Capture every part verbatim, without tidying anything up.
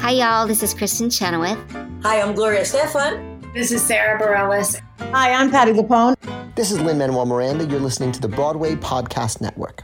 Hi, y'all. This is Kristen Chenoweth. Hi, I'm Gloria Estefan. This is Sarah Bareilles. Hi, I'm Patti LuPone. This is Lin-Manuel Miranda. You're listening to the Broadway Podcast Network.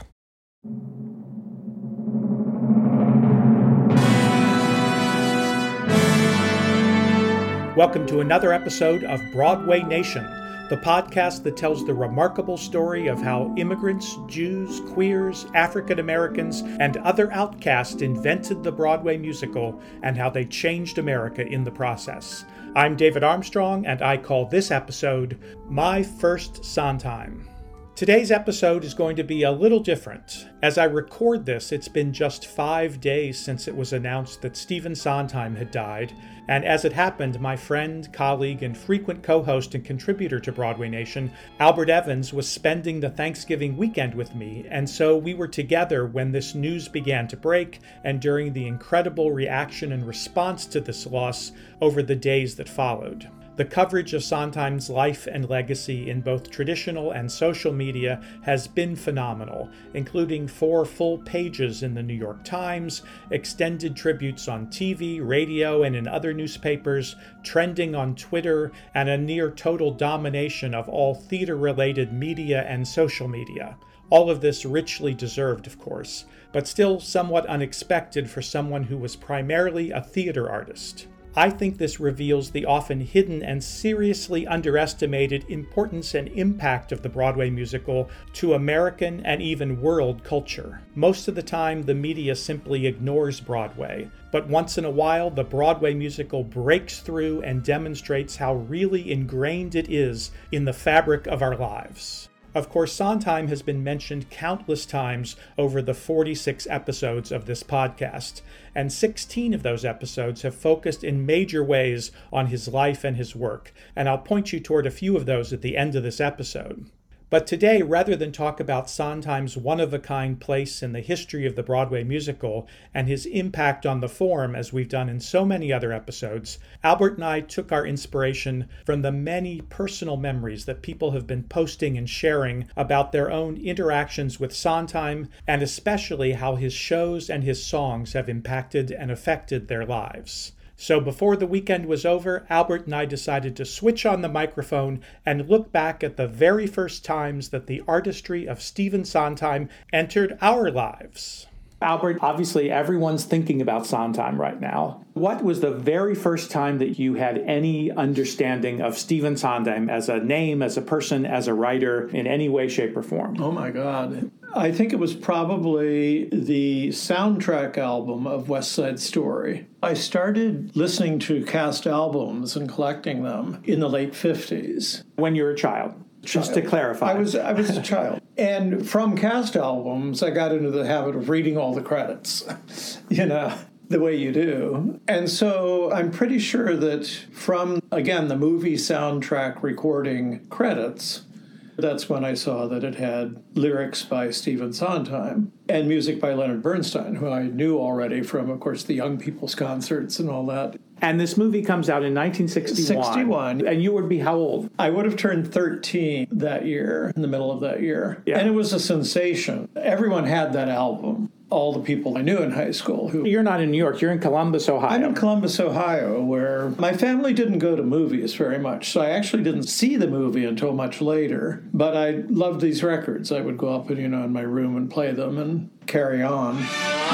Welcome to another episode of Broadway Nation, the podcast that tells the remarkable story of how immigrants, Jews, queers, African Americans, and other outcasts invented the Broadway musical and how they changed America in the process. I'm David Armstrong, and I call this episode My First Sondheim. Today's episode is going to be a little different. As I record this, it's been just five days since it was announced that Stephen Sondheim had died, and as it happened, my friend, colleague, and frequent co-host and contributor to Broadway Nation, Albert Evans, was spending the Thanksgiving weekend with me, and so we were together when this news began to break and during the incredible reaction and response to this loss over the days that followed. The coverage of Sondheim's life and legacy in both traditional and social media has been phenomenal, including four full pages in the New York Times, extended tributes on T V, radio, and in other newspapers, trending on Twitter, and a near total domination of all theater-related media and social media. All of this richly deserved, of course, but still somewhat unexpected for someone who was primarily a theater artist. I think this reveals the often hidden and seriously underestimated importance and impact of the Broadway musical to American and even world culture. Most of the time, the media simply ignores Broadway, but once in a while, the Broadway musical breaks through and demonstrates how really ingrained it is in the fabric of our lives. Of course, Sondheim has been mentioned countless times over the forty-six episodes of this podcast, and sixteen of those episodes have focused in major ways on his life and his work, and I'll point you toward a few of those at the end of this episode. But today, rather than talk about Sondheim's one-of-a-kind place in the history of the Broadway musical and his impact on the form, as we've done in so many other episodes, Albert and I took our inspiration from the many personal memories that people have been posting and sharing about their own interactions with Sondheim, and especially how his shows and his songs have impacted and affected their lives. So before the weekend was over, Albert and I decided to switch on the microphone and look back at the very first times that the artistry of Stephen Sondheim entered our lives. Albert, obviously everyone's thinking about Sondheim right now. What was the very first time that you had any understanding of Stephen Sondheim as a name, as a person, as a writer, in any way, shape, or form? Oh, my God. I think it was probably the soundtrack album of West Side Story. I started listening to cast albums and collecting them in the late fifties. When you were a child? Just Child. to clarify. I was I was a child. And from cast albums, I got into the habit of reading all the credits, you know, the way you do. And so I'm pretty sure that from, again, the movie soundtrack recording credits, that's when I saw that it had lyrics by Stephen Sondheim and music by Leonard Bernstein, who I knew already from, of course, the Young People's Concerts and all that. And this movie comes out in nineteen sixty-one. sixty-one. And you would be how old? I would have turned thirteen that year, in the middle of that year. Yeah. And it was a sensation. Everyone had that album. All the people I knew in high school. Who You're not in New York. You're in Columbus, Ohio. I'm in Columbus, Ohio, where my family didn't go to movies very much. So I actually didn't see the movie until much later. But I loved these records. I would go up and, you know, in my room and play them and carry on.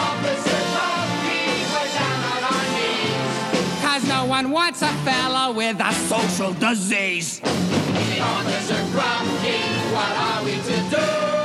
No one wants a fella with a social disease. The officer Grumpy, what are we to do?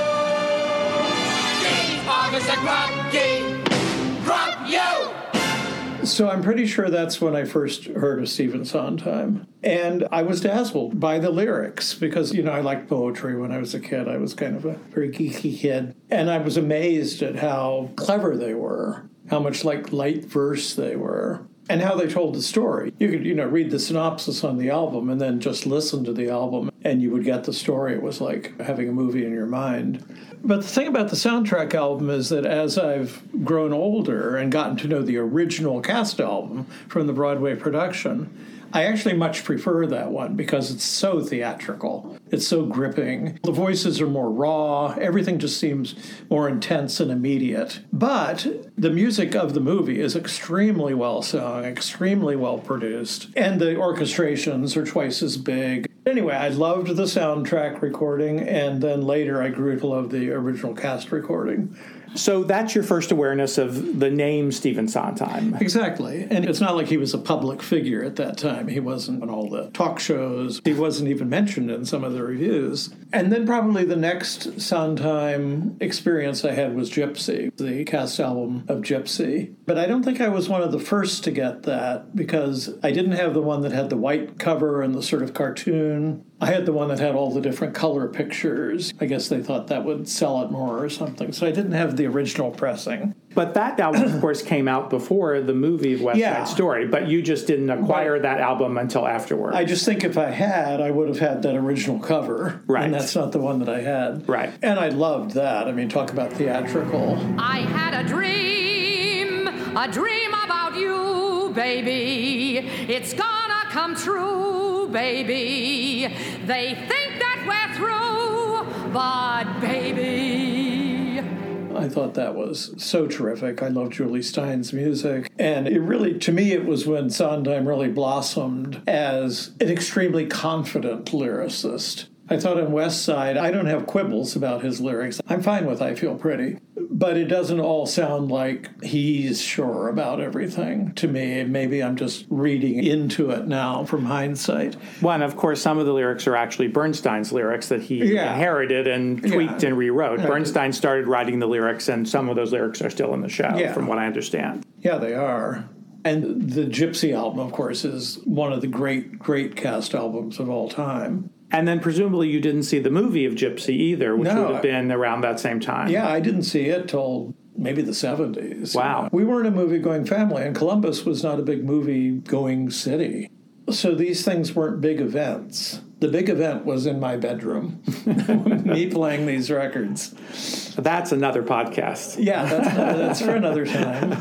The officer Grumpy, Grump you! So I'm pretty sure that's when I first heard of Stephen Sondheim. And I was dazzled by the lyrics because, you know, I liked poetry when I was a kid. I was kind of a very geeky kid. And I was amazed at how clever they were, how much like light verse they were. And how they told the story. You could, you know, read the synopsis on the album and then just listen to the album and you would get the story. It was like having a movie in your mind. But the thing about the soundtrack album is that as I've grown older and gotten to know the original cast album from the Broadway production, I actually much prefer that one because it's so theatrical. It's so gripping. The voices are more raw. Everything just seems more intense and immediate. But the music of the movie is extremely well sung, extremely well produced, and the orchestrations are twice as big. Anyway, I loved the soundtrack recording, and then later I grew to love the original cast recording. So that's your first awareness of the name Stephen Sondheim. Exactly. And it's not like he was a public figure at that time. He wasn't on all the talk shows. He wasn't even mentioned in some of the reviews. And then probably the next Sondheim experience I had was Gypsy, the cast album of Gypsy. But I don't think I was one of the first to get that because I didn't have the one that had the white cover and the sort of cartoon. I had the one that had all the different color pictures. I guess they thought that would sell it more or something. So I didn't have the original pressing. But that album, of course, came out before the movie West Yeah. Side Story, but you just didn't acquire But that album until afterwards. I just think if I had, I would have had that original cover. Right. And that's not the one that I had. Right. And I loved that. I mean, talk about theatrical. I had a dream, a dream about you, baby. It's gonna come true, baby. They think that we're through, but baby. I thought that was so terrific. I love Julie Stein's music. And it really, to me, it was when Sondheim really blossomed as an extremely confident lyricist. I thought in West Side, I don't have quibbles about his lyrics. I'm fine with I Feel Pretty. But it doesn't all sound like he's sure about everything to me. Maybe I'm just reading into it now from hindsight. Well, and of course, some of the lyrics are actually Bernstein's lyrics that he Yeah. inherited and tweaked Yeah. and rewrote. Yeah. Bernstein started writing the lyrics, and some of those lyrics are still in the show, Yeah. from what I understand. Yeah, they are. And the Gypsy album, of course, is one of the great, great cast albums of all time. And then presumably you didn't see the movie of Gypsy either, which No, would have been around that same time. Yeah, I didn't see it till maybe the seventies. Wow. We weren't a movie-going family, and Columbus was not a big movie-going city. So these things weren't big events. The big event was in my bedroom, me playing these records. That's another podcast. Yeah, that's, that's for another time.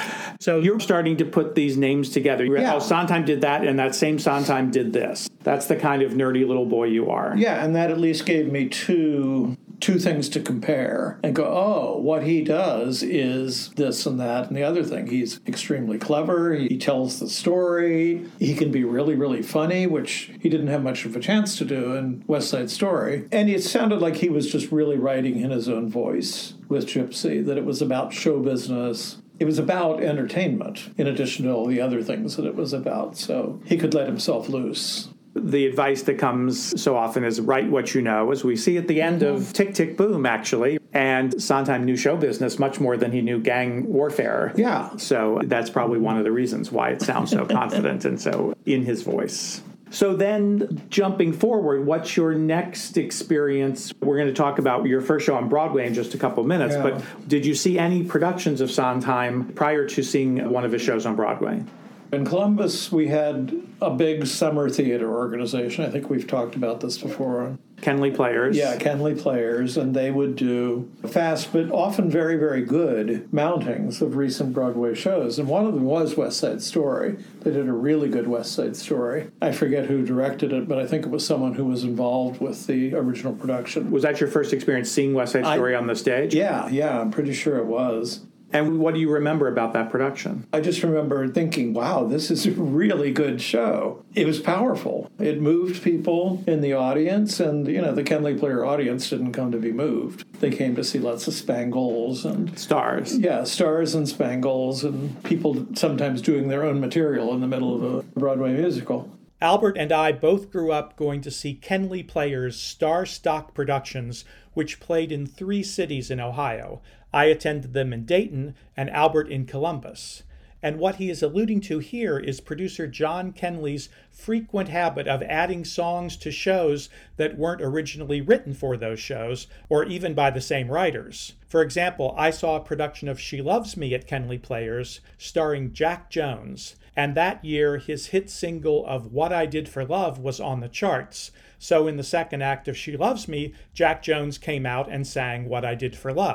So you're starting to put these names together. Yeah. Oh, Sondheim did that, and that same Sondheim did this. That's the kind of nerdy little boy you are. Yeah, and that at least gave me two two things to compare and go, oh, what he does is this and that and the other thing. He's extremely clever. He tells the story. He can be really, really funny, which he didn't have much of a chance to do in West Side Story. And it sounded like he was just really writing in his own voice with Gypsy, that it was about show business. It was about entertainment, in addition to all the other things that it was about. So he could let himself loose. The advice that comes so often is write what you know, as we see at the end of Tick, Tick, Boom, actually. And Sondheim knew show business much more than he knew gang warfare. Yeah. So that's probably one of the reasons why it sounds so confident and so in his voice. So then, jumping forward, what's your next experience? We're going to talk about your first show on Broadway in just a couple of minutes, Yeah. but did you see any productions of Sondheim prior to seeing one of his shows on Broadway? In Columbus, we had a big summer theater organization. I think we've talked about this before. Kenley Players. Yeah, Kenley Players, and they would do fast but often very, very good mountings of recent Broadway shows. And one of them was West Side Story. They did a really good West Side Story. I forget who directed it, but I think it was someone who was involved with the original production. Was that your first experience seeing West Side Story I, on the stage? Yeah, yeah, I'm pretty sure it was. And what do you remember about that production? I just remember thinking, wow, this is a really good show. It was powerful. It moved people in the audience, and, you know, the Kenley Player audience didn't come to be moved. They came to see lots of Spangles and... Stars. Yeah, stars and Spangles, and people sometimes doing their own material in the middle of a Broadway musical. Albert and I both grew up going to see Kenley Players' Star Stock productions, which played in three cities in Ohio. I attended them in Dayton and Albert in Columbus. And what he is alluding to here is producer John Kenley's frequent habit of adding songs to shows that weren't originally written for those shows, or even by the same writers. For example, I saw a production of She Loves Me at Kenley Players, starring Jack Jones, and that year his hit single of What I Did for Love was on the charts. So in the second act of She Loves Me, Jack Jones came out and sang What I Did for Love.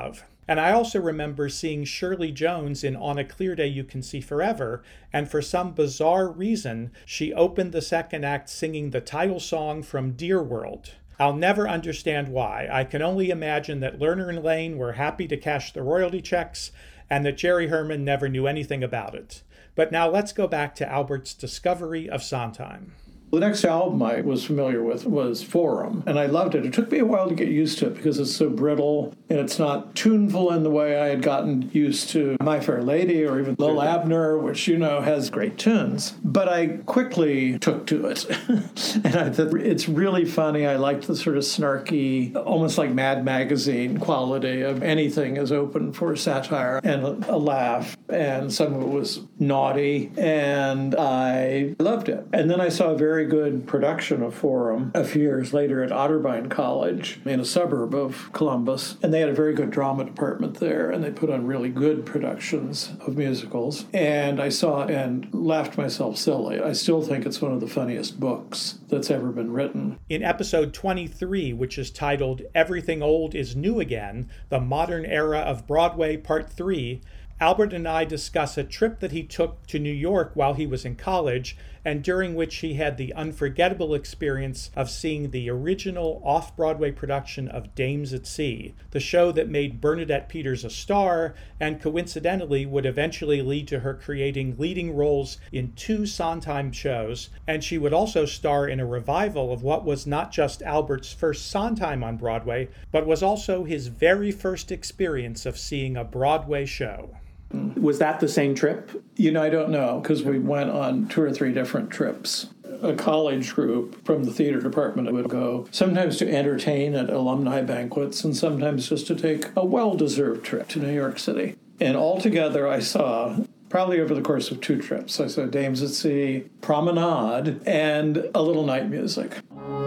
And I also remember seeing Shirley Jones in On a Clear Day You Can See Forever, and for some bizarre reason, she opened the second act singing the title song from Dear World. I'll never understand why. I can only imagine that Lerner and Lane were happy to cash the royalty checks, and that Jerry Herman never knew anything about it. But now let's go back to Albert's discovery of Sondheim. The next album I was familiar with was Forum, and I loved it. It took me a while to get used to it because it's so brittle, and it's not tuneful in the way I had gotten used to My Fair Lady or even Lil Abner, which, you know, has great tunes. But I quickly took to it, and I thought it's really funny. I liked the sort of snarky, almost like Mad Magazine quality of anything is open for satire and a laugh, and some of it was naughty, and I loved it. And then I saw a very good production of Forum a few years later at Otterbein College in a suburb of Columbus. And they had a very good drama department there, and they put on really good productions of musicals. And I saw and laughed myself silly. I still think it's one of the funniest books that's ever been written. In episode twenty-three, which is titled Everything Old is New Again, The Modern Era of Broadway Part three, Albert and I discuss a trip that he took to New York while he was in college, and during which he had the unforgettable experience of seeing the original off-Broadway production of Dames at Sea, the show that made Bernadette Peters a star and coincidentally would eventually lead to her creating leading roles in two Sondheim shows, and she would also star in a revival of what was not just Albert's first Sondheim on Broadway, but was also his very first experience of seeing a Broadway show. Was that the same trip? You know, I don't know, because we went on two or three different trips. A college group from the theater department would go sometimes to entertain at alumni banquets and sometimes just to take a well-deserved trip to New York City. And altogether I saw, probably over the course of two trips, I saw Dames at Sea, Promenade, and A Little Night Music.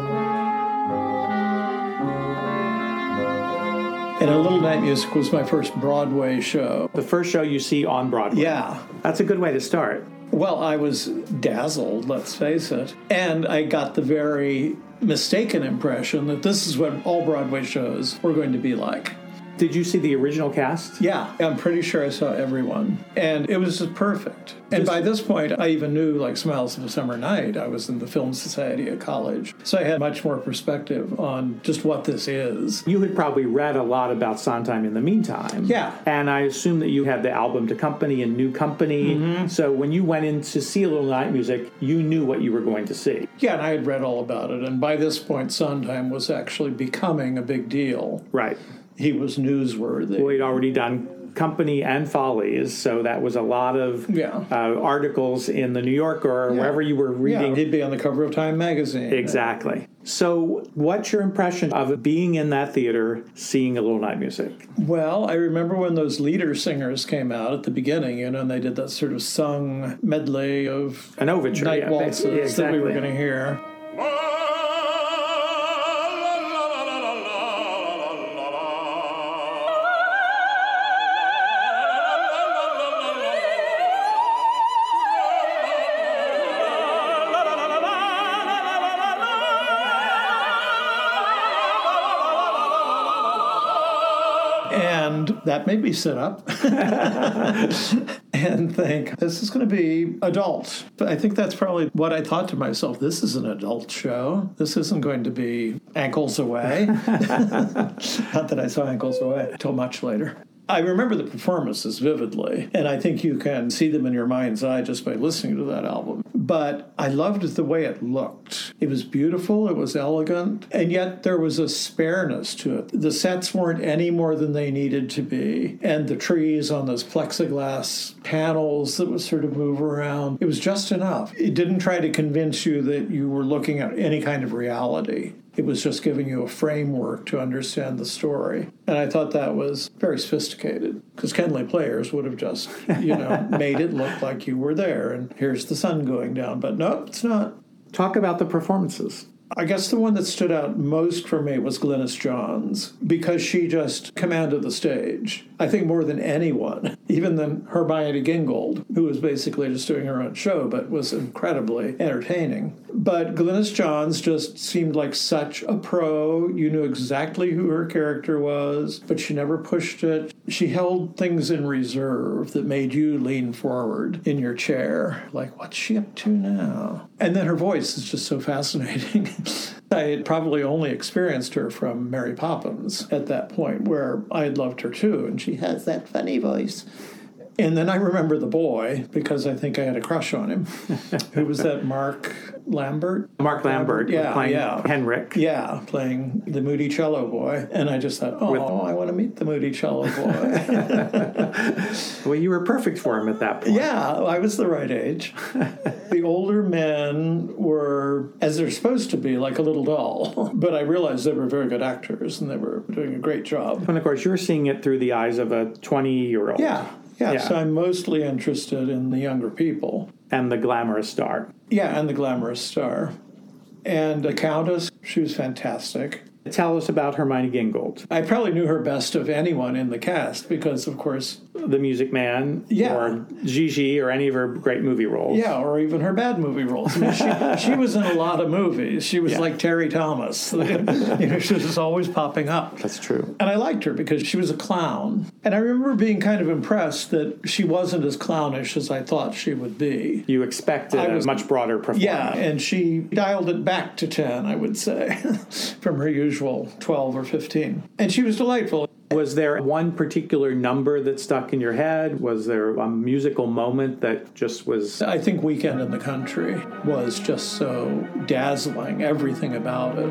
And A Little Night Music was my first Broadway show. The first show you see on Broadway. Yeah. That's a good way to start. Well, I was dazzled, let's face it. And I got the very mistaken impression that this is what all Broadway shows were going to be like. Did you see the original cast? Yeah, I'm pretty sure I saw everyone. And it was just perfect. And by this point, I even knew, like, Smiles of a Summer Night. I was in the Film Society at college. So I had much more perspective on just what this is. You had probably read a lot about Sondheim in the meantime. Yeah. And I assume that you had the album to Company and New Company. Mm-hmm. So when you went in to see A Little Night Music, you knew what you were going to see. Yeah, and I had read all about it. And by this point, Sondheim was actually becoming a big deal. Right. He was newsworthy. Well, he'd already done Company and Follies, so that was a lot of yeah. uh, articles in the New Yorker or yeah. wherever you were reading. Yeah, he'd be on the cover of Time magazine. Exactly. So what's your impression of being in that theater, seeing A Little Night Music? Well, I remember when those leader singers came out at the beginning, you know, and they did that sort of sung medley of An overture, night yeah, waltzes yeah, exactly. that we were going to hear. And that made me sit up and think, this is going to be adult. But I think that's probably what I thought to myself. This is an adult show. This isn't going to be Ankles Away. Not that I saw Ankles Away until much later. I remember the performances vividly, and I think you can see them in your mind's eye just by listening to that album. But I loved the way it looked. It was beautiful, it was elegant, and yet there was a spareness to it. The sets weren't any more than they needed to be, and the trees on those plexiglass panels that would sort of move around, it was just enough. It didn't try to convince you that you were looking at any kind of reality. It was just giving you a framework to understand the story. And I thought that was very sophisticated, because Kenley Players would have just, you know, made it look like you were there, and here's the sun going down. But no, it's not. Talk about the performances. I guess the one that stood out most for me was Glynis Johns, because she just commanded the stage. I think more than anyone, even than Hermione Gingold, who was basically just doing her own show, but was incredibly entertaining. But Glynis Johns just seemed like such a pro. You knew exactly who her character was, but she never pushed it. she held things in reserve that made you lean forward in your chair, like, what's she up to now? And then her voice is just so fascinating. I had probably only experienced her from Mary Poppins at that point, where I had loved her too, and she has that funny voice. And then I remember the boy, because I think I had a crush on him. Who was that, Mark Lambert? Mark Lambert, yeah, playing yeah. Henrik. Yeah, playing the Moody Cello Boy. And I just thought, oh, With, I want to meet the Moody Cello Boy. Well, you were perfect for him at that point. Yeah, I was the right age. The older men were, as they're supposed to be, like a little dull. But I realized they were very good actors, and they were doing a great job. And, of course, you're seeing it through the eyes of a twenty-year-old. Yeah. Yeah, yeah, so I'm mostly interested in the younger people. And the glamorous star. Yeah, and the glamorous star. And the Countess, she was fantastic. Tell us about Hermione Gingold. I probably knew her best of anyone in the cast because, of course... The Music Man, yeah. or Gigi, or any of her great movie roles. Yeah, or even her bad movie roles. I mean, she, she was in a lot of movies. She was yeah. like Terry Thomas. You know, she was always popping up. That's true. And I liked her because she was a clown. And I remember being kind of impressed that she wasn't as clownish as I thought she would be. You expected I was, a much broader performance. Yeah, and she dialed it back to ten, I would say, from her usual twelve or fifteen. And she was delightful. Was there one particular number that stuck in your head? Was there a musical moment that just was... I think Weekend in the Country was just so dazzling, everything about it.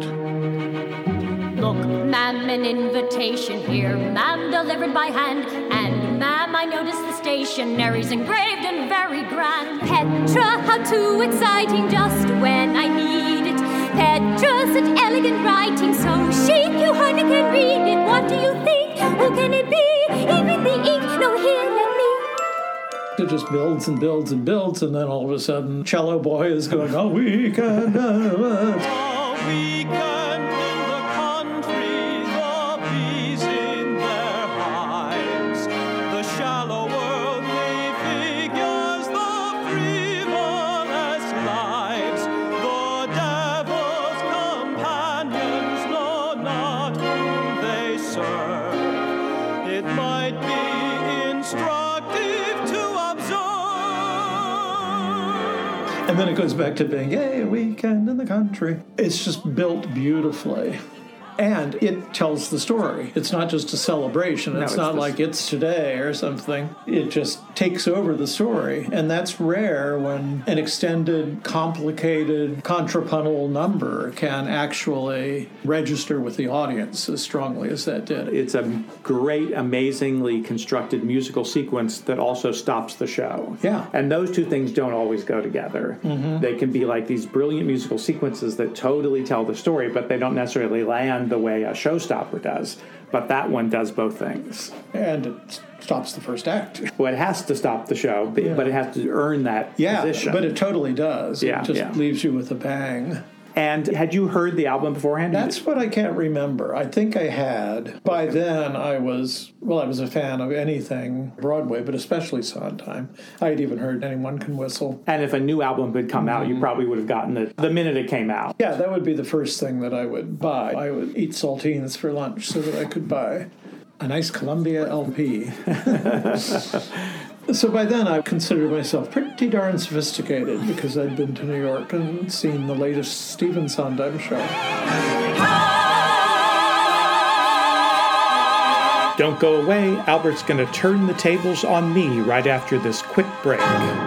Look, ma'am, an invitation here, ma'am, delivered by hand. And, ma'am, I noticed the stationery's engraved and very grand. Petra, how too exciting, just when I need it. Petra, such elegant writing, so chic, you hardly can read it. What do you think? Who can it be? Even the ink, no, here, let me. It just builds and builds and builds, and then all of a sudden, Cello Boy is going, oh, weekend, oh, weekend in the country, the bees in their hives, the shallow world prefigures the frivolous lives, the devil's companions know not whom they serve. It might be instructive to observe. And then it goes back to being, yay, a weekend in the country. It's just built beautifully. And it tells the story. It's not just a celebration. It's, no, it's not this... like it's today or something. It just takes over the story. And that's rare when an extended, complicated, contrapuntal number can actually register with the audience as strongly as that did. It's a great, amazingly constructed musical sequence that also stops the show. Yeah. And those two things don't always go together. Mm-hmm. They can be like these brilliant musical sequences that totally tell the story, but they don't necessarily land the way a showstopper does, but that one does both things. And it stops the first act. Well, it has to stop the show, but, yeah. but it has to earn that yeah, position. But it totally does. Yeah, it just yeah. leaves you with a bang. And had you heard the album beforehand? That's what I can't remember. I think I had. By then, I was, well, I was a fan of anything Broadway, but especially Sondheim. I had even heard Anyone Can Whistle. And if a new album had come mm-hmm. out, you probably would have gotten it the minute it came out. Yeah, that would be the first thing that I would buy. I would eat saltines for lunch so that I could buy a nice Columbia L P. So by then, I considered myself pretty darn sophisticated because I'd been to New York and seen the latest Stephen Sondheim show. Don't go away. Albert's going to turn the tables on me right after this quick break.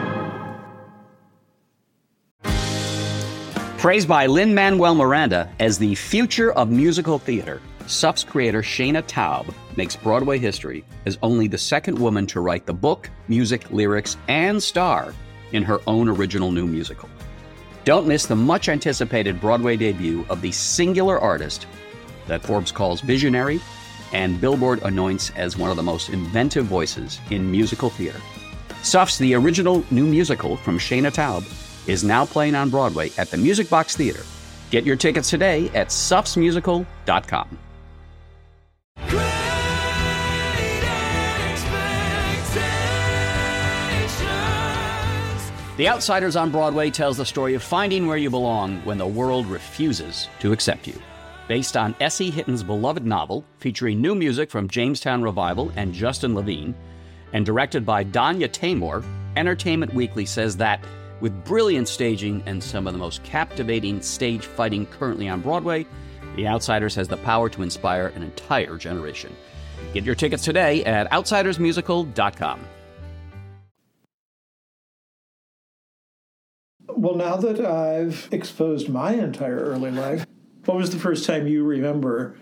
Praised by Lin-Manuel Miranda as the future of musical theater, S U F's creator Shana Taub makes Broadway history as only the second woman to write the book, music, lyrics, and star in her own original new musical. Don't miss the much-anticipated Broadway debut of the singular artist that Forbes calls visionary and Billboard anoints as one of the most inventive voices in musical theater. S U F's The Original New Musical from Shana Taub is now playing on Broadway at the Music Box Theater. Get your tickets today at sufs musical dot com. The Outsiders on Broadway tells the story of finding where you belong when the world refuses to accept you. Based on S E. Hitton's beloved novel, featuring new music from Jamestown Revival and Justin Levine, and directed by Danya Taymor, Entertainment Weekly says that, with brilliant staging and some of the most captivating stage fighting currently on Broadway, The Outsiders has the power to inspire an entire generation. Get your tickets today at outsiders musical dot com. Well, now that I've exposed my entire early life, what was the first time you remember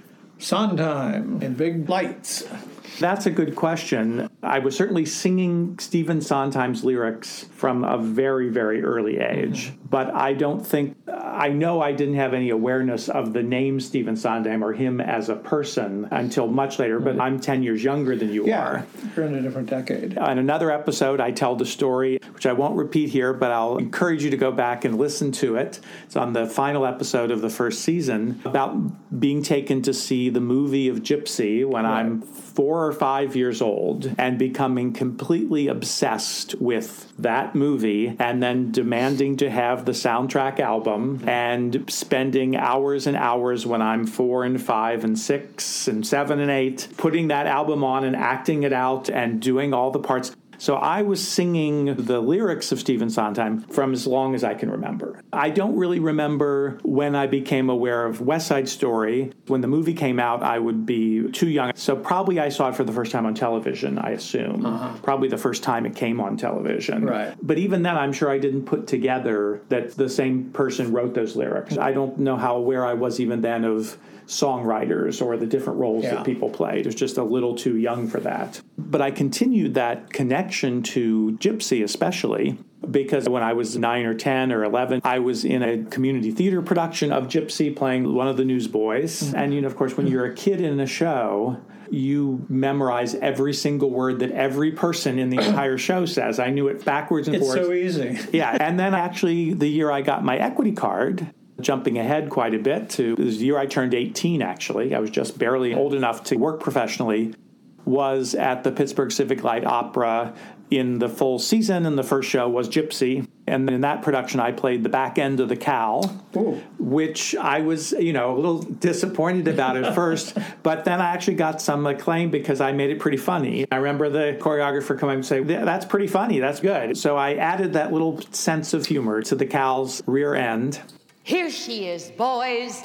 Sondheim in big lights? That's a good question. I was certainly singing Stephen Sondheim's lyrics from a very, very early age. Mm-hmm. But I don't think, I know I didn't have any awareness of the name Stephen Sondheim or him as a person until much later, but mm-hmm. I'm ten years younger than you yeah, are. You're in a different decade. In another episode, I tell the story, which I won't repeat here, but I'll encourage you to go back and listen to it. It's on the final episode of the first season, about being taken to see the movie of Gypsy when right. I'm four or five years old and becoming completely obsessed with that movie and then demanding to have the soundtrack album and spending hours and hours when I'm four and five and six and seven and eight putting that album on and acting it out and doing all the parts. So I was singing the lyrics of Stephen Sondheim from as long as I can remember. I don't really remember when I became aware of West Side Story. When the movie came out, I would be too young. So probably I saw it for the first time on television, I assume. Uh-huh. Probably the first time it came on television. Right. But even then, I'm sure I didn't put together that the same person wrote those lyrics. I don't know how aware I was even then of songwriters or the different roles yeah. that people played. It was just a little too young for that. But I continued that connection to Gypsy especially because when I was nine or ten or eleven, I was in a community theater production of Gypsy playing one of the newsboys. Mm-hmm. And, you know, of course, when you're a kid in a show, you memorize every single word that every person in the entire show says. I knew it backwards and it's forwards. It's so easy. Yeah. And then actually the year I got my equity card, jumping ahead quite a bit to the year I turned eighteen, actually. I was just barely old enough to work professionally, was at the Pittsburgh Civic Light Opera in the full season, and the first show was Gypsy. And in that production, I played the back end of the cow, Ooh. which I was, you know, a little disappointed about at first. But then I actually got some acclaim because I made it pretty funny. I remember the choreographer coming and say, that's pretty funny, that's good. So I added that little sense of humor to the cow's rear end. Here she is, boys.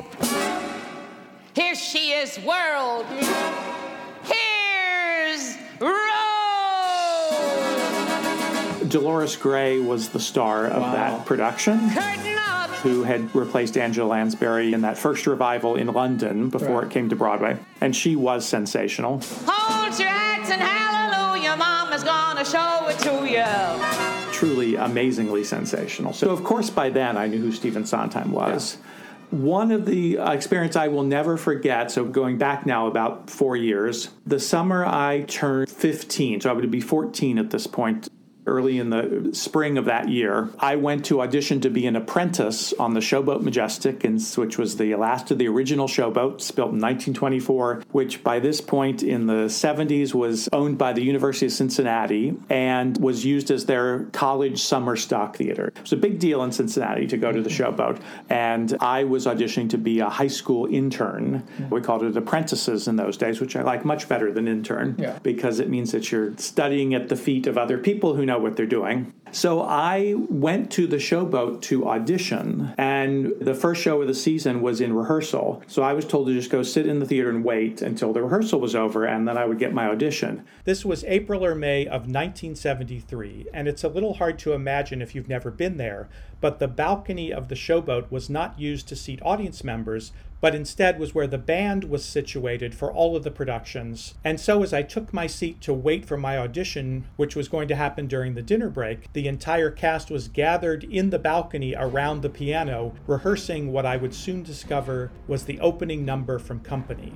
Here she is, world. Here's Rose. Dolores Gray was the star of wow. that production, Curtain up. Who had replaced Angela Lansbury in that first revival in London before right. it came to Broadway. And she was sensational. Hold your hats and hallelujah, Mama's gonna show it to you. Truly amazingly sensational. So, of course, by then I knew who Stephen Sondheim was. Yeah. One of the uh, experiences I will never forget, so going back now about four years, the summer I turned fifteen, so I would be fourteen at this point, early in the spring of that year, I went to audition to be an apprentice on the Showboat Majestic, and, which was the last of the original showboats, built in nineteen twenty-four, which by this point in the seventies was owned by the University of Cincinnati and was used as their college summer stock theater. It was a big deal in Cincinnati to go to the showboat, and I was auditioning to be a high school intern. We called it apprentices in those days, which I like much better than intern, yeah. because it means that you're studying at the feet of other people who know what they're doing. So I went to the Showboat to audition, and the first show of the season was in rehearsal. So I was told to just go sit in the theater and wait until the rehearsal was over, and then I would get my audition. This was April or May of nineteen seventy-three, and it's a little hard to imagine if you've never been there, but the balcony of the Showboat was not used to seat audience members, but instead was where the band was situated for all of the productions. And so as I took my seat to wait for my audition, which was going to happen during the dinner break, the entire cast was gathered in the balcony around the piano, rehearsing what I would soon discover was the opening number from Company.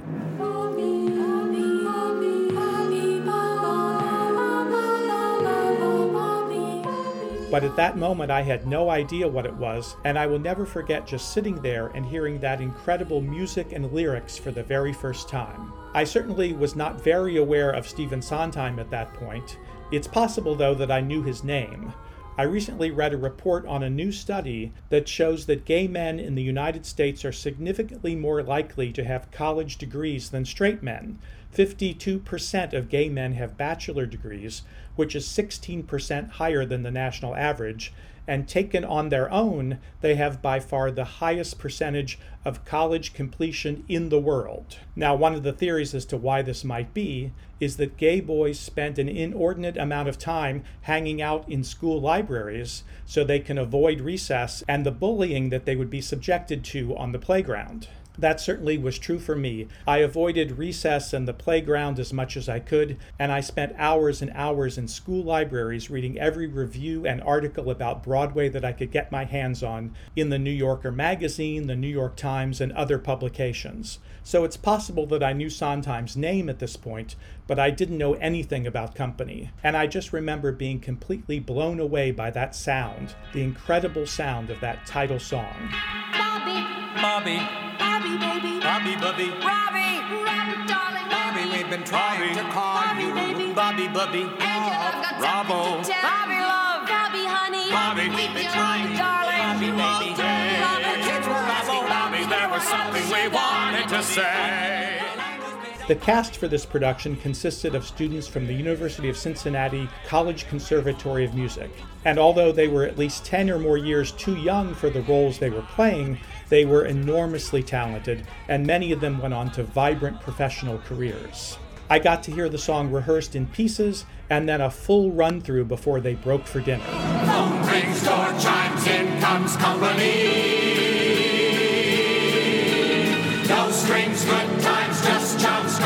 But at that moment, I had no idea what it was, and I will never forget just sitting there and hearing that incredible music and lyrics for the very first time. I certainly was not very aware of Stephen Sondheim at that point. It's possible, though, that I knew his name. I recently read a report on a new study that shows that gay men in the United States are significantly more likely to have college degrees than straight men. fifty-two percent of gay men have bachelor degrees, which is sixteen percent higher than the national average, and taken on their own, they have by far the highest percentage of college completion in the world. Now, one of the theories as to why this might be is that gay boys spend an inordinate amount of time hanging out in school libraries so they can avoid recess and the bullying that they would be subjected to on the playground. That certainly was true for me. I avoided recess and the playground as much as I could, and I spent hours and hours in school libraries reading every review and article about Broadway that I could get my hands on in the New Yorker magazine, the New York Times, and other publications. So it's possible that I knew Sondheim's name at this point, but I didn't know anything about company. And I just remember being completely blown away by that sound, the incredible sound of that title song. Bobby, Bobby, Bobby, baby, Bobby, Bobby, Robbie, Robbie, darling, Bobby, we've been trying Bobby, to call Bobby, you. baby. Bobby, Bobby, Angel, I've got Bravo, something to tell. Bobby, love, Bobby, honey, Bobby, we've been trying, darling, Bobby, baby, Bobby, the kids were asking Bobby, there was something we wanted to say. The cast for this production consisted of students from the University of Cincinnati College Conservatory of Music. And although they were at least ten or more years too young for the roles they were playing, they were enormously talented, and many of them went on to vibrant professional careers. I got to hear the song rehearsed in pieces and then a full run-through before they broke for dinner. Phone rings, door chimes, in comes company. No strings, good times, just chums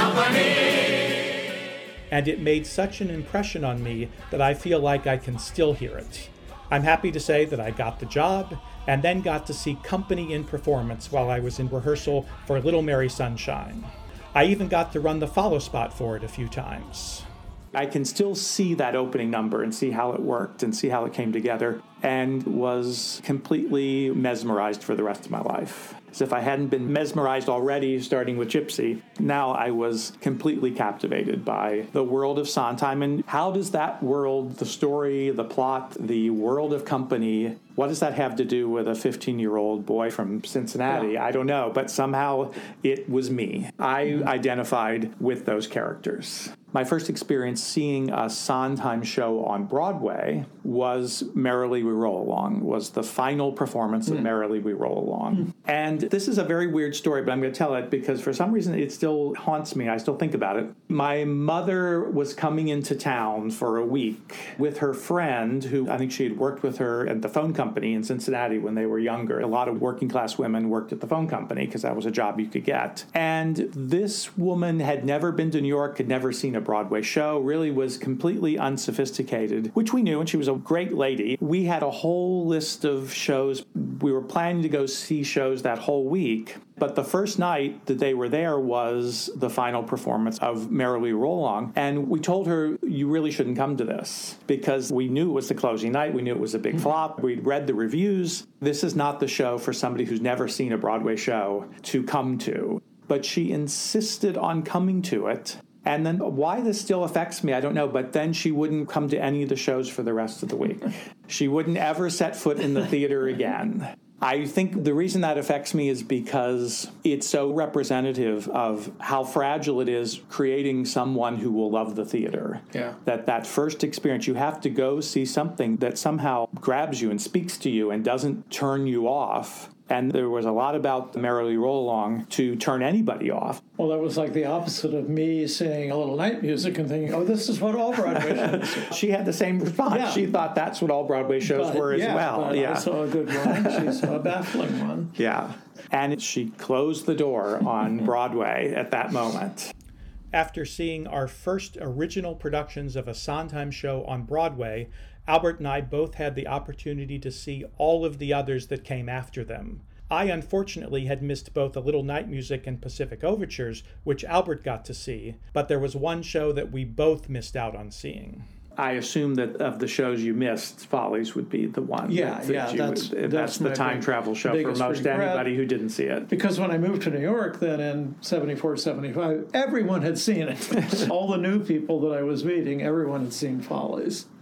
company. And it made such an impression on me that I feel like I can still hear it. I'm happy to say that I got the job, and then got to see company in performance while I was in rehearsal for Little Mary Sunshine. I even got to run the follow spot for it a few times. I can still see that opening number and see how it worked and see how it came together, and was completely mesmerized for the rest of my life. As if I hadn't been mesmerized already, starting with Gypsy, now I was completely captivated by the world of Sondheim. And how does that world, the story, the plot, the world of company, what does that have to do with a fifteen-year-old boy from Cincinnati? Yeah. I don't know, but somehow it was me. I mm-hmm. identified with those characters. My first experience seeing a Sondheim show on Broadway was Merrily We Roll Along, was the final performance mm. of Merrily We Roll Along. Mm. And this is a very weird story, but I'm going to tell it because for some reason it still haunts me. I still think about it. My mother was coming into town for a week with her friend, who I think she had worked with her at the phone company in Cincinnati when they were younger. A lot of working class women worked at the phone company because that was a job you could get. And this woman had never been to New York, had never seen a Broadway show, really was completely unsophisticated, which we knew, and she was a great lady. We had a whole list of shows. We were planning to go see shows that whole week, but the first night that they were there was the final performance of Merrily Roll Along, and we told her, you really shouldn't come to this, because we knew it was the closing night. We knew it was a big mm-hmm. flop. We'd read the reviews. This is not the show for somebody who's never seen a Broadway show to come to. But she insisted on coming to it. And then why this still affects me, I don't know, but then she wouldn't come to any of the shows for the rest of the week. She wouldn't ever set foot in the theater again. I think the reason that affects me is because it's so representative of how fragile it is creating someone who will love the theater. Yeah. That that first experience, you have to go see something that somehow grabs you and speaks to you and doesn't turn you off. And there was a lot about Merrily Roll Along to turn anybody off. Well, that was like the opposite of me seeing a little night music and thinking, oh, this is what all Broadway shows are. She had the same response. Yeah. She thought that's what all Broadway shows but, were as yeah, well. But yeah, I saw a good one. She saw a baffling one. Yeah. And she closed the door on Broadway at that moment. After seeing our first original productions of a Sondheim show on Broadway, Albert and I both had the opportunity to see all of the others that came after them. I unfortunately had missed both A Little Night Music and Pacific Overtures, which Albert got to see, but there was one show that we both missed out on seeing. I assume that of the shows you missed, Follies would be the one. Yeah, that, that yeah, you that's, would, that's, that's the time big, travel show for most regret. anybody who didn't see it. Because when I moved to New York then in seventy-four, seventy-five, everyone had seen it. All the new people that I was meeting, everyone had seen Follies.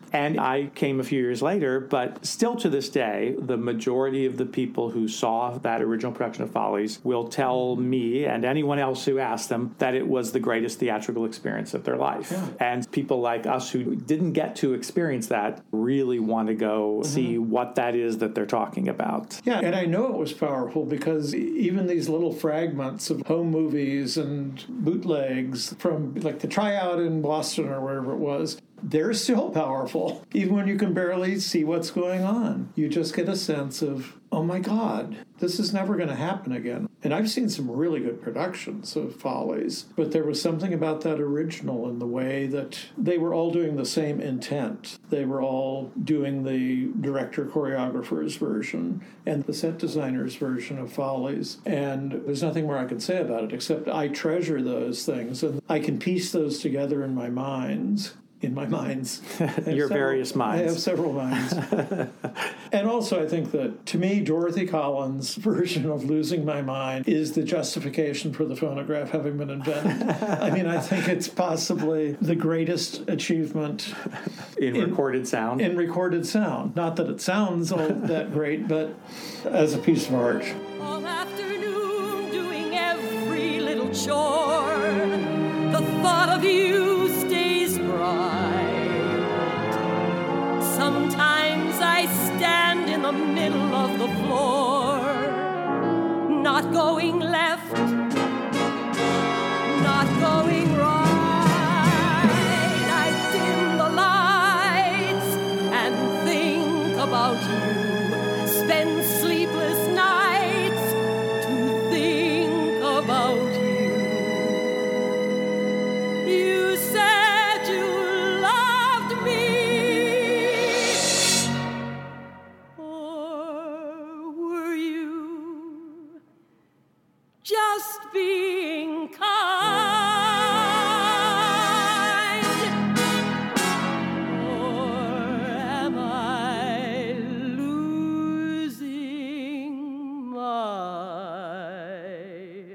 And I came a few years later, but still to this day, the majority of the people who saw that original production of Follies will tell me and anyone else who asked them that it was the greatest theatrical experience of their life. Yeah. And people like us who didn't get to experience that really want to go mm-hmm. see what that is that they're talking about. Yeah, and I know it was powerful because even these little fragments of home movies and bootlegs from like the tryout in Boston or wherever it was, they're still powerful. Even when you can barely see what's going on, you just get a sense of, oh my God, this is never going to happen again. And I've seen some really good productions of Follies, but there was something about that original in the way that they were all doing the same intent. They were all doing the director-choreographer's version and the set designer's version of Follies. And there's nothing more I can say about it, except I treasure those things, and I can piece those together in my minds. In my minds. Your several, various minds. I have several minds. And also I think that, to me, Dorothy Collins' version of Losing My Mind is the justification for the phonograph having been invented. I mean, I think it's possibly the greatest achievement in, in recorded sound. In recorded sound. Not that it sounds all that great, but as a piece of art. All afternoon doing every little chore. The thought of you stays bright. Sometimes I stand in the middle of the floor, not going left, not going right. I dim the lights and think about you, spend sleepless nights to think about you. You said you loved me, or were you just being kind? Or am I losing my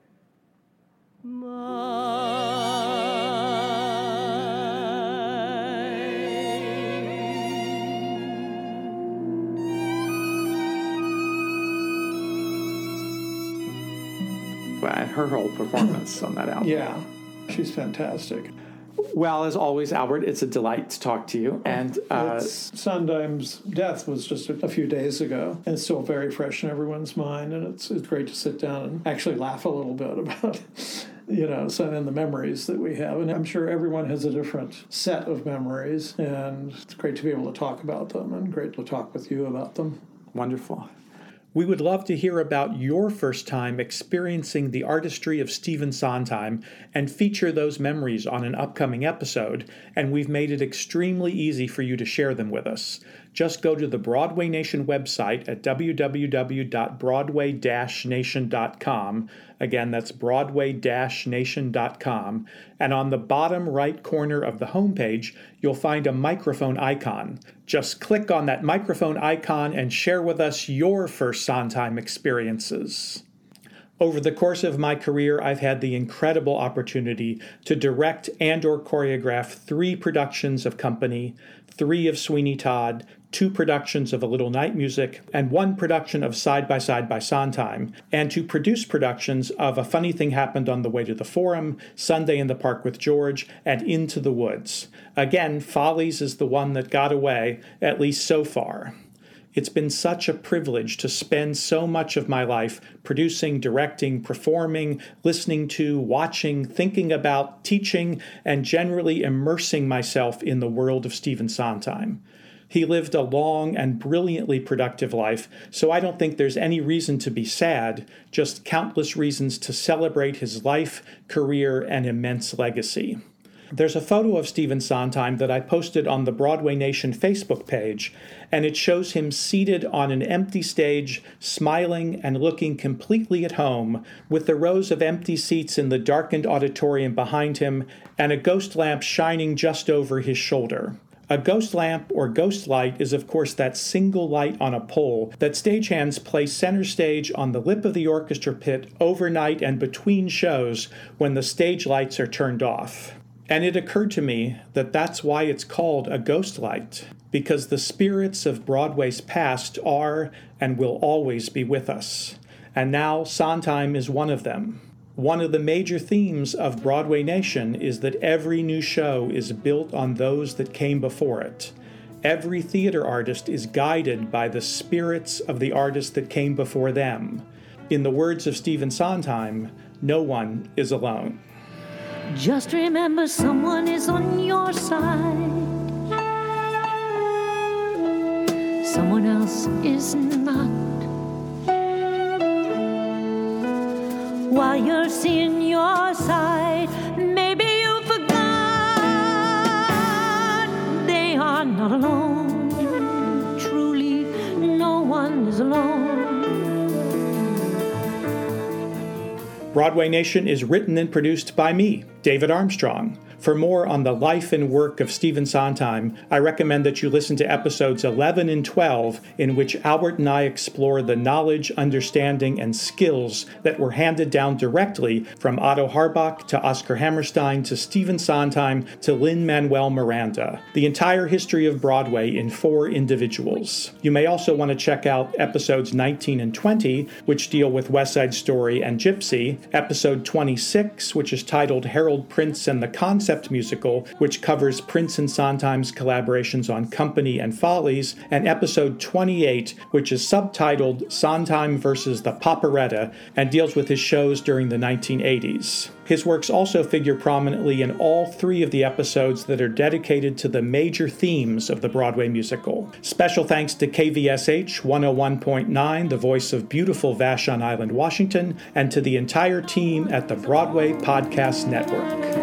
And her whole performance on that album. Yeah, she's fantastic. Well, as always, Albert, it's a delight to talk to you. And uh, Sondheim's death was just a few days ago, and it's still very fresh in everyone's mind. And it's, it's great to sit down and actually laugh a little bit about, you know, some of the memories that we have. And I'm sure everyone has a different set of memories, and it's great to be able to talk about them, and great to talk with you about them. Wonderful. We would love to hear about your first time experiencing the artistry of Stephen Sondheim and feature those memories on an upcoming episode, and we've made it extremely easy for you to share them with us. Just go to the Broadway Nation website at w w w dot broadway dash nation dot com. Again, that's broadway dash nation dot com. And on the bottom right corner of the homepage, you'll find a microphone icon. Just click on that microphone icon and share with us your first Sondheim experiences. Over the course of my career, I've had the incredible opportunity to direct and or choreograph three productions of Company, three of Sweeney Todd, two productions of A Little Night Music, and one production of Side by Side by Sondheim, and to produce productions of A Funny Thing Happened on the Way to the Forum, Sunday in the Park with George, and Into the Woods. Again, Follies is the one that got away, at least so far. It's been such a privilege to spend so much of my life producing, directing, performing, listening to, watching, thinking about, teaching, and generally immersing myself in the world of Stephen Sondheim. He lived a long and brilliantly productive life, so I don't think there's any reason to be sad, just countless reasons to celebrate his life, career, and immense legacy. There's a photo of Stephen Sondheim that I posted on the Broadway Nation Facebook page, and it shows him seated on an empty stage, smiling and looking completely at home, with the rows of empty seats in the darkened auditorium behind him and a ghost lamp shining just over his shoulder. A ghost lamp or ghost light is, of course, that single light on a pole that stagehands place center stage on the lip of the orchestra pit overnight and between shows when the stage lights are turned off. And it occurred to me that that's why it's called a ghost light, because the spirits of Broadway's past are and will always be with us. And now Sondheim is one of them. One of the major themes of Broadway Nation is that every new show is built on those that came before it. Every theater artist is guided by the spirits of the artists that came before them. In the words of Stephen Sondheim, no one is alone. Just remember someone is on your side. Someone else is not. While you're seeing your side, maybe you forgot they are not alone. Truly, no one is alone. Broadway Nation is written and produced by me, David Armstrong. For more on the life and work of Stephen Sondheim, I recommend that you listen to episodes eleven and twelve, in which Albert and I explore the knowledge, understanding, and skills that were handed down directly from Otto Harbach to Oscar Hammerstein to Stephen Sondheim to Lin-Manuel Miranda, the entire history of Broadway in four individuals. You may also want to check out episodes nineteen and twenty, which deal with West Side Story and Gypsy, episode twenty-six, which is titled Harold Prince and the Concept Musical, which covers Prince and Sondheim's collaborations on Company and Follies, and episode twenty-eight, which is subtitled Sondheim versus the Poparetta, and deals with his shows during the nineteen eighties. His works also figure prominently in all three of the episodes that are dedicated to the major themes of the Broadway musical. Special thanks to K V S H one oh one point nine, the voice of beautiful Vashon Island, Washington, and to the entire team at the Broadway Podcast Network.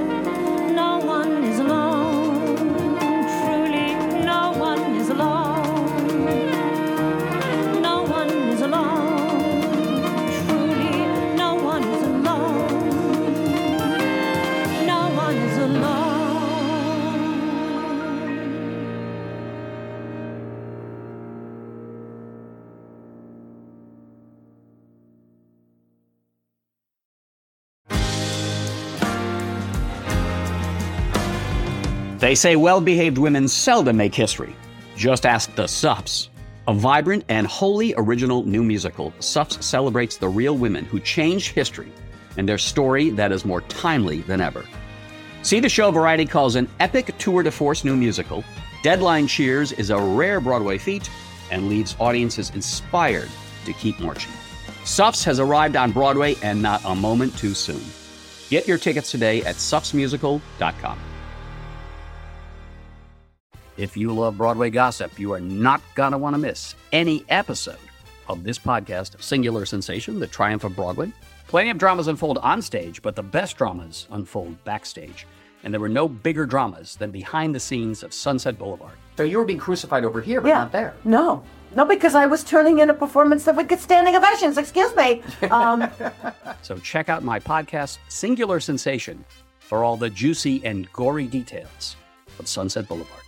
They say well-behaved women seldom make history. Just ask the Suffs. A vibrant and wholly original new musical, Suffs celebrates the real women who changed history and their story that is more timely than ever. See the show Variety calls an epic tour de force new musical. Deadline cheers is a rare Broadway feat and leaves audiences inspired to keep marching. Suffs has arrived on Broadway and not a moment too soon. Get your tickets today at suffs musical dot com. If you love Broadway gossip, you are not going to want to miss any episode of this podcast, Singular Sensation, The Triumph of Broadway. Plenty of dramas unfold on stage, but the best dramas unfold backstage. And there were no bigger dramas than behind the scenes of Sunset Boulevard. So you were being crucified over here, but Yeah. not there. No. No, because I was turning in a performance that would get standing ovations. Excuse me. Um, So check out my podcast, Singular Sensation, for all the juicy and gory details of Sunset Boulevard.